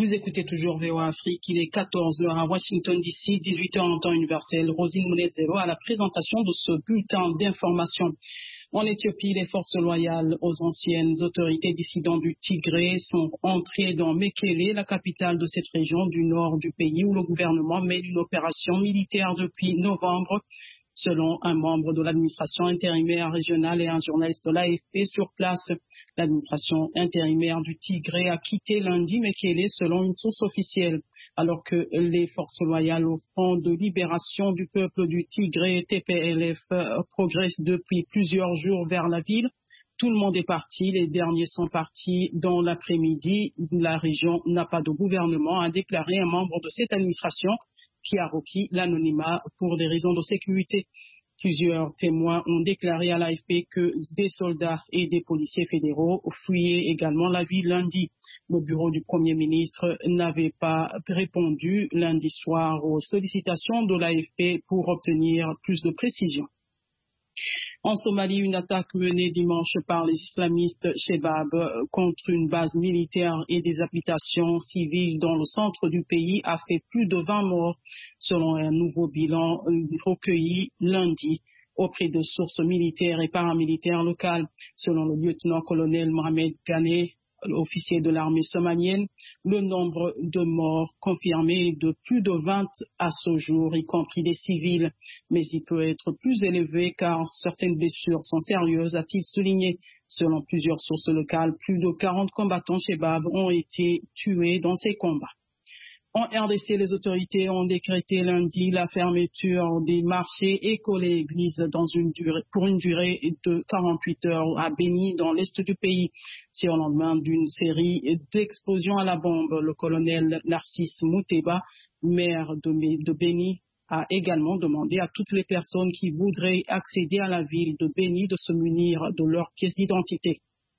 Vous écoutez toujours VOA Afrique, il est 14 heures à Washington DC, 18 heures en temps universel. Rosine Mounezero à la présentation de ce bulletin d'information. En Éthiopie, les forces loyales aux anciennes autorités dissidentes du Tigré sont entrées dans Mekele, la capitale de cette région du nord du pays où le gouvernement mène une opération militaire depuis novembre. Selon un membre de l'administration intérimaire régionale et un journaliste de l'AFP sur place, l'administration intérimaire du Tigré a quitté lundi Mekele selon une source officielle, alors que les forces loyales au Front de libération du peuple du Tigré, TPLF, progressent depuis plusieurs jours vers la ville. Tout le monde est parti, les derniers sont partis dans l'après-midi. La région n'a pas de gouvernement, a déclaré un membre de cette administration qui a requis l'anonymat pour des raisons de sécurité. Plusieurs témoins ont déclaré à l'AFP que des soldats et des policiers fédéraux fuyaient également la ville lundi. Le bureau du Premier ministre n'avait pas répondu lundi soir aux sollicitations de l'AFP pour obtenir plus de précisions. En Somalie, une attaque menée dimanche par les islamistes Shebab contre une base militaire et des habitations civiles dans le centre du pays a fait plus de 20 morts, selon un nouveau bilan recueilli lundi auprès de sources militaires et paramilitaires locales. Selon le lieutenant-colonel Mohamed Ghané, officier de l'armée somalienne, le nombre de morts confirmés est de plus de 20 à ce jour, y compris des civils. Mais il peut être plus élevé car certaines blessures sont sérieuses, a-t-il souligné. Selon plusieurs sources locales, plus de 40 combattants Shebab ont été tués dans ces combats. En RDC, les autorités ont décrété lundi la fermeture des marchés, écoles et églises pour une durée de 48 heures à Beni, dans l'est du pays. C'est au lendemain d'une série d'explosions à la bombe. Le colonel Narcisse Mouteba, maire de Beni, a également demandé à toutes les personnes qui voudraient accéder à la ville de Beni de se munir de leur pièce d'identité.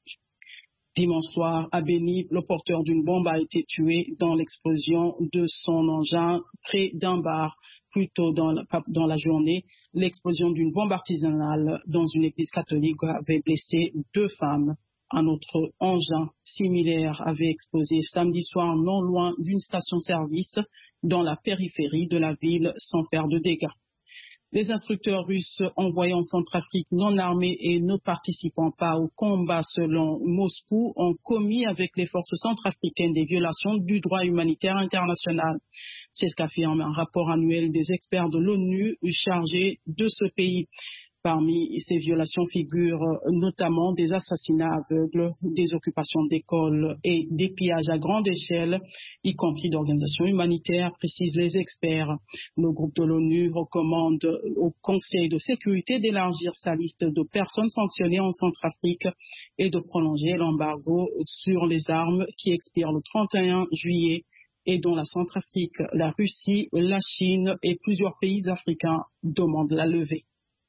Dimanche soir, à Beni, le porteur d'une bombe a été tué dans l'explosion de son engin près d'un bar. Plus tôt dans la journée, l'explosion d'une bombe artisanale dans une église catholique avait blessé 2 femmes. Un autre engin similaire avait explosé samedi soir non loin d'une station-service dans la périphérie de la ville sans faire de dégâts. Les instructeurs russes envoyés en Centrafrique non armés et ne participant pas au combat selon Moscou ont commis avec les forces centrafricaines des violations du droit humanitaire international. C'est ce qu'affirme un rapport annuel des experts de l'ONU chargés de ce pays. Parmi ces violations figurent notamment des assassinats aveugles, des occupations d'écoles et des pillages à grande échelle, y compris d'organisations humanitaires, précisent les experts. Le groupe de l'ONU recommande au Conseil de sécurité d'élargir sa liste de personnes sanctionnées en Centrafrique et de prolonger l'embargo sur les armes qui expire le 31 juillet et dont la Centrafrique, la Russie, la Chine et plusieurs pays africains demandent la levée.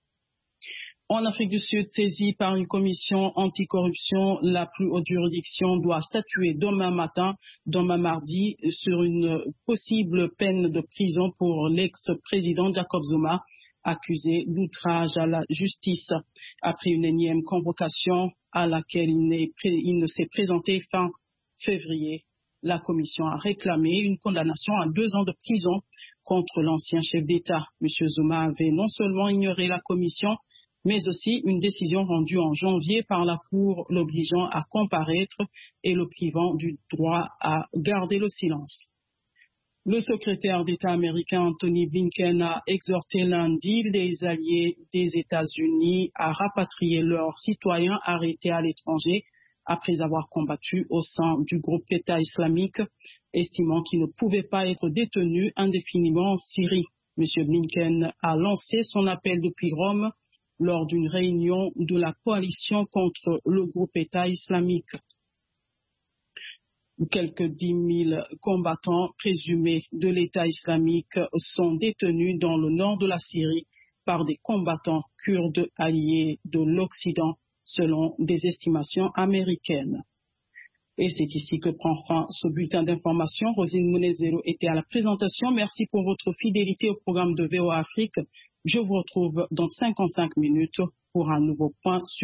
En Afrique du Sud, saisie par une commission anticorruption, la plus haute juridiction doit statuer demain mardi, sur une possible peine de prison pour l'ex-président Jacob Zuma, accusé d'outrage à la justice. Après une énième convocation à laquelle il ne s'est présenté fin février, la commission a réclamé une condamnation à 2 ans de prison contre l'ancien chef d'État. M. Zuma avait non seulement ignoré la commission, mais aussi une décision rendue en janvier par la Cour l'obligeant à comparaître et le privant du droit à garder le silence. Le secrétaire d'État américain Anthony Blinken a exhorté lundi les alliés des États-Unis à rapatrier leurs citoyens arrêtés à l'étranger après avoir combattu au sein du groupe État islamique, estimant qu'ils ne pouvaient pas être détenus indéfiniment en Syrie. M. Blinken a lancé son appel depuis Rome lors d'une réunion de la coalition contre le groupe État islamique. Quelques 10 000 combattants présumés de l'État islamique sont détenus dans le nord de la Syrie par des combattants kurdes alliés de l'Occident, selon des estimations américaines. Et c'est ici que prend fin ce bulletin d'information. Rosine Mounezero était à la présentation. Merci pour votre fidélité au programme de VOA Afrique. Je vous retrouve dans 55 minutes pour un nouveau point sur